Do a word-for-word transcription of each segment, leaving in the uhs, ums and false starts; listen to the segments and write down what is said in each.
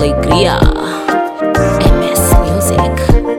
Alegria M S Music.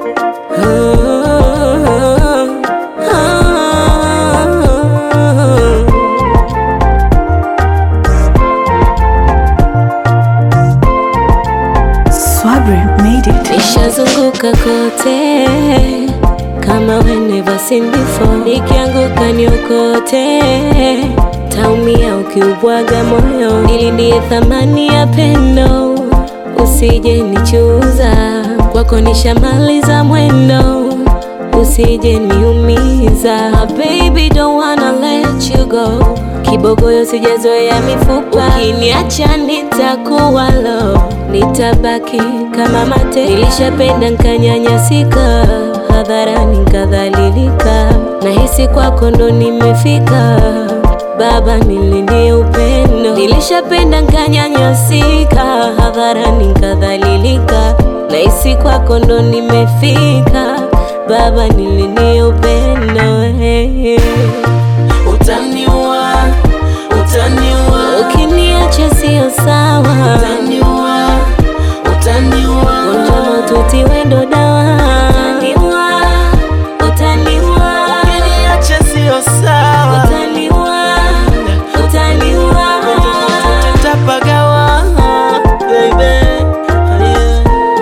Swabri made it. Nishazunguka kote kama we never seen before. Nikianguka niokote, taumia ukiubwaga moyo. Nilindie thamani ya pendo, usije nichuza. Kwako nishamaliza mwendo, usije niumiza. Baby don't wanna let you go, kibogoyo sijazoea mifupa. Ukiniacha nitakuwa low, nitabaki kama mate. Nilishapenda nkanyanyasika, hadharani nkadhalilika. Nahisi kwako ndo nimefika, baba nilindie upendo. Nilishapenda nkanyanyasika, hadharani nkadhalilika. Nahisi kwako ndo nimefika, baba nilindie upendo. Hey. Utaniua, utaniua, ukiniacha sio sawa. utaniua, utaniua, gonjwa maututi wendo dawa. Utaniua, utaniua, ukiniacha sio sawa. utaniua, utaniua, tutapagawa, baby, yeah.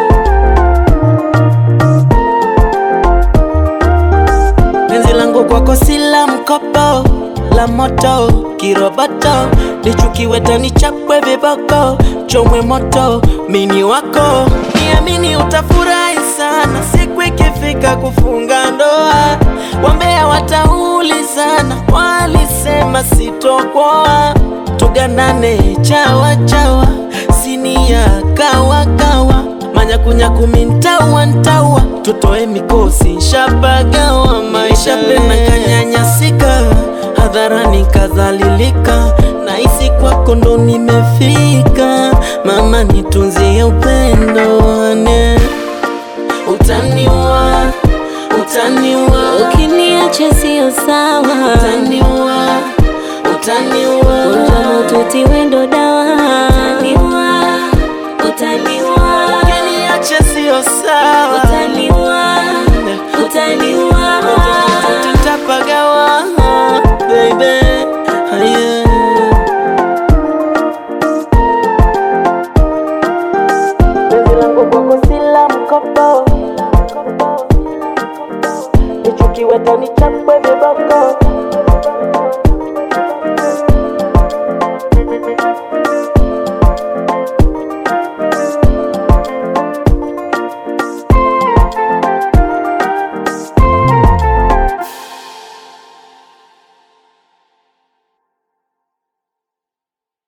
Penzi langu kwako sila mkopo, la moto kiroboto, nichukiwe tani chakwe viboko, chomwe moto mini wako. Niamini utafurahi sana siku ikifika kufunga ndoa. Wambea wataulizana, walisema sitokoa. Tuganane chawa chawa, sinia kawa kawa, manyakunyaku mintawa ntawa, tutoe mikosi shapagawa. Maisha pena kanyanyasika, hadharani kadhalilika. Nahisi kwako ndo nimefika, mama nitunzie upendo wane. Utaniua, utaniua, ukiniacha sio sawa. utaniua, utaniua, gonjwa maututi wendo dawa.